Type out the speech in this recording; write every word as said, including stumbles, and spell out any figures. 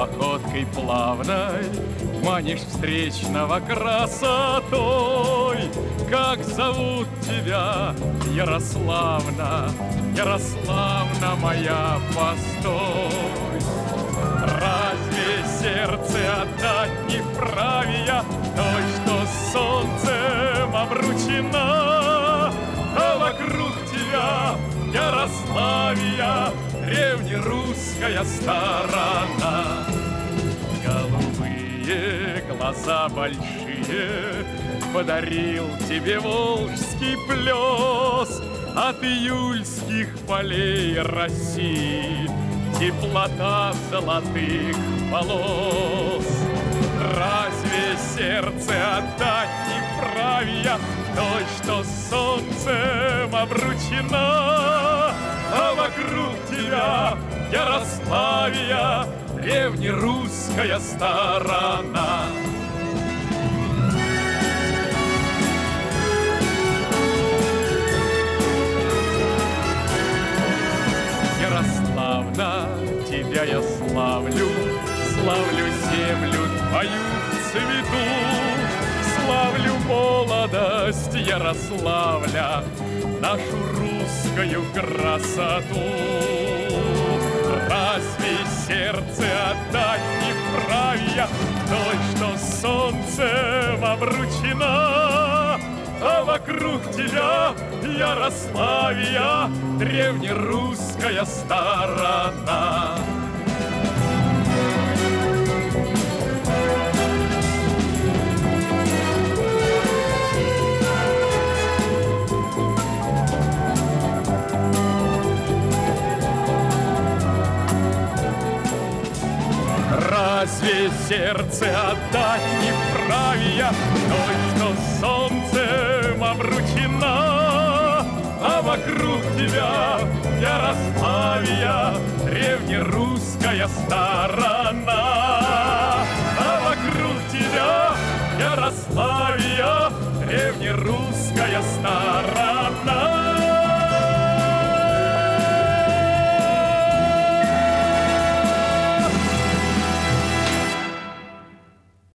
походкой плавной манишь встречного красотой. Как зовут тебя, Ярославна, Ярославна моя, постой. Разве сердце отдать не вправе я той, что солнцем обручена? А вокруг тебя, Ярославия, древнерусская сторона. Голубые глаза большие подарил тебе волжский плес от июльских полей России, теплота золотых волос. Разве сердце отдать не вправе я той, что солнцем обручена? А вокруг тебя, Ярославия, древнерусская сторона. Ярославна, тебя я славлю, славлю землю твою в цвету, славлю молодость Ярославля, нашу русскую красоту. Разве сердце отдать не вправе я той, что солнцем обручена? А вокруг тебя, Ярославия, древнерусская сторона. Разве сердце отдать не вправе я той, что солнцем обручена? А вокруг тебя, Ярославия, древнерусская сторона. А вокруг тебя, Ярославия, древнерусская